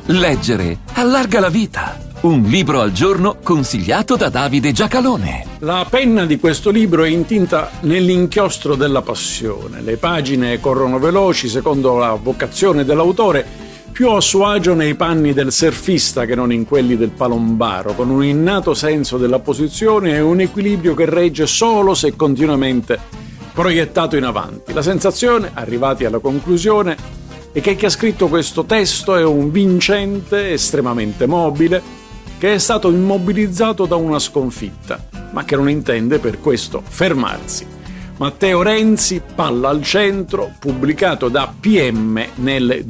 Leggere allarga la vita. Un libro al giorno consigliato da Davide Giacalone. La penna di questo libro è intinta nell'inchiostro della passione. Le pagine corrono veloci secondo la vocazione dell'autore, più a suo agio nei panni del surfista che non in quelli del palombaro, con un innato senso della posizione e un equilibrio che regge solo se continuamente proiettato in avanti. La sensazione, arrivati alla conclusione, è che chi ha scritto questo testo è un vincente estremamente mobile che è stato immobilizzato da una sconfitta, ma che non intende per questo fermarsi. Matteo Renzi, Palla al centro, pubblicato da PM nel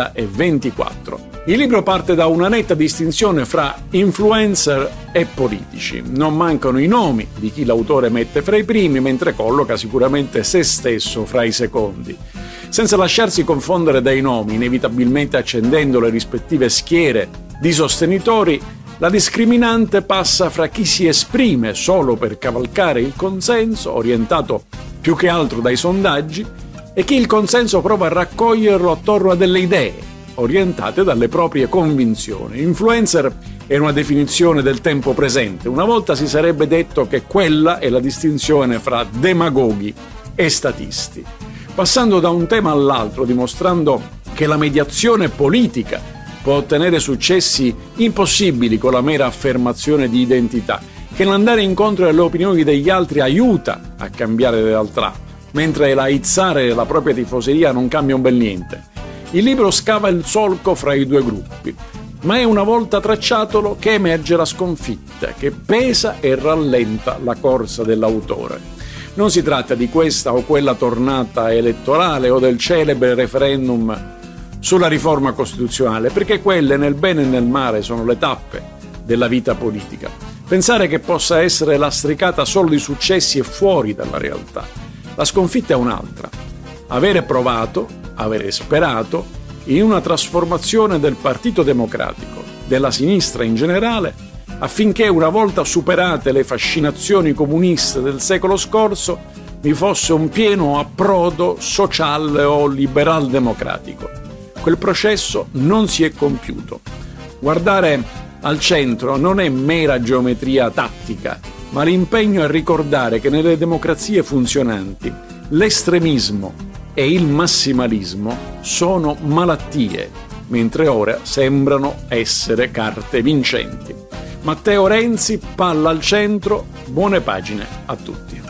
2024. Il libro parte da una netta distinzione fra influencer e politici. Non mancano i nomi di chi l'autore mette fra i primi, mentre colloca sicuramente se stesso fra i secondi. Senza lasciarsi confondere dai nomi, inevitabilmente accendendo le rispettive schiere di sostenitori, la discriminante passa fra chi si esprime solo per cavalcare il consenso, orientato più che altro dai sondaggi, e chi il consenso prova a raccoglierlo attorno a delle idee, orientate dalle proprie convinzioni. Influencer è una definizione del tempo presente. Una volta si sarebbe detto che quella è la distinzione fra demagoghi e statisti. Passando da un tema all'altro, dimostrando che la mediazione politica può ottenere successi impossibili con la mera affermazione di identità, che l'andare incontro alle opinioni degli altri aiuta a cambiare realtà, mentre laizzare la propria tifoseria non cambia un bel niente. Il libro scava il solco fra i due gruppi, ma è una volta tracciatolo che emerge la sconfitta, che pesa e rallenta la corsa dell'autore. Non si tratta di questa o quella tornata elettorale o del celebre referendum sulla riforma costituzionale, perché quelle nel bene e nel male sono le tappe della vita politica. Pensare che possa essere lastricata solo di successi è fuori dalla realtà. La sconfitta è un'altra. Avere provato, avere sperato in una trasformazione del Partito Democratico, della sinistra in generale, affinché una volta superate le fascinazioni comuniste del secolo scorso vi fosse un pieno approdo sociale o liberal democratico. Quel processo non si è compiuto. Guardare al centro non è mera geometria tattica, ma l'impegno a ricordare che nelle democrazie funzionanti l'estremismo e il massimalismo sono malattie, mentre ora sembrano essere carte vincenti. Matteo Renzi, Palla al centro, buone pagine a tutti.